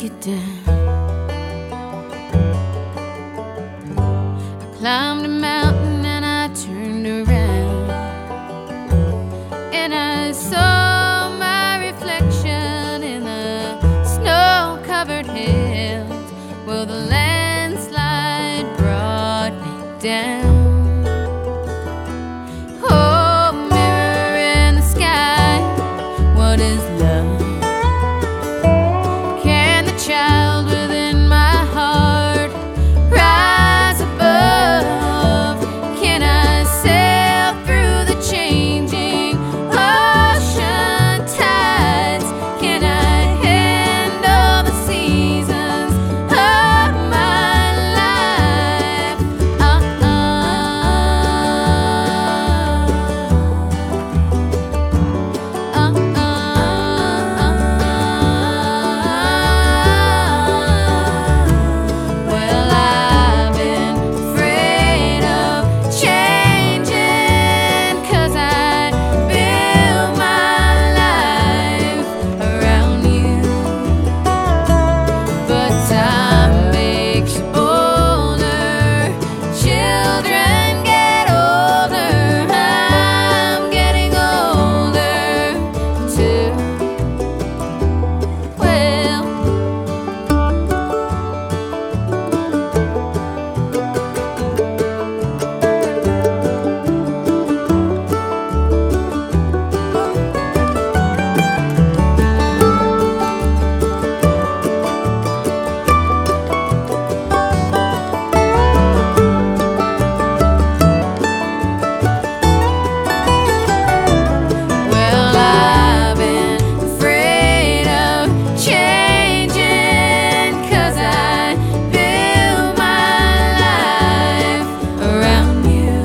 you down. I climbed a mountain and I turned around, and I saw my reflection in the snow-covered hills. Well, the landslide brought me down. Oh, mirror in the sky, what is love? Can the child within my heart rise above? Can I sail through the changing ocean tides? Can I handle the seasons of my life? Well, I've been afraid of changing, 'cause I built my life around you. But time makes you older, children get older. I'm getting older too. Well, well, I've been afraid of changing, 'cause I built my life around you.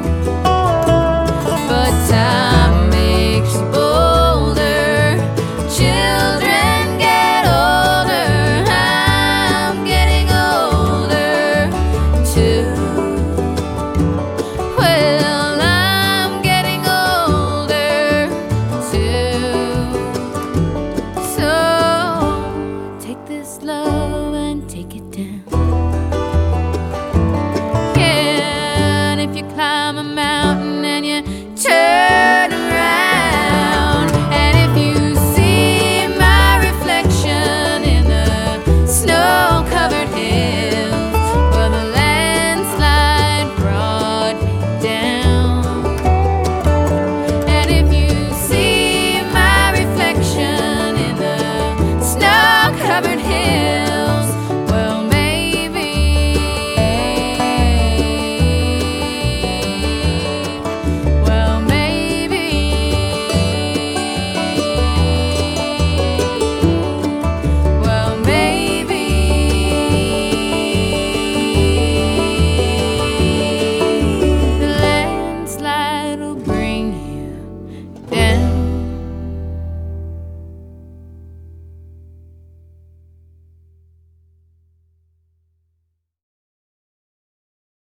But time makes you older, children get older. I'm getting older too. Well, I'm getting older too. So take this love